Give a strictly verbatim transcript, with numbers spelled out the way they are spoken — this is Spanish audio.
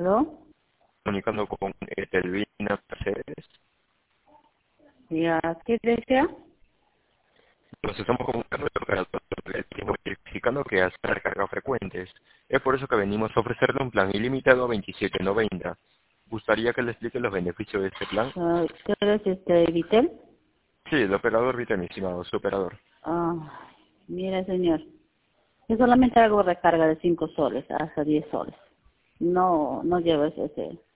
¿Aló? Comunicando con Etelvina Mercedes. Ya, ¿qué desea? Nos estamos comunicando de operador, verificando que hace recargas frecuentes. Es por eso que venimos a ofrecerle un plan ilimitado a veintisiete noventa. ¿Gustaría que le explique los beneficios de este plan? Ah, ¿Tú eres este, Vitel? Sí, el operador Vita, mi estimado, su operador. Ah, mira, señor. Yo solamente hago recarga de cinco soles hasta diez soles. No, no llevo ese, ese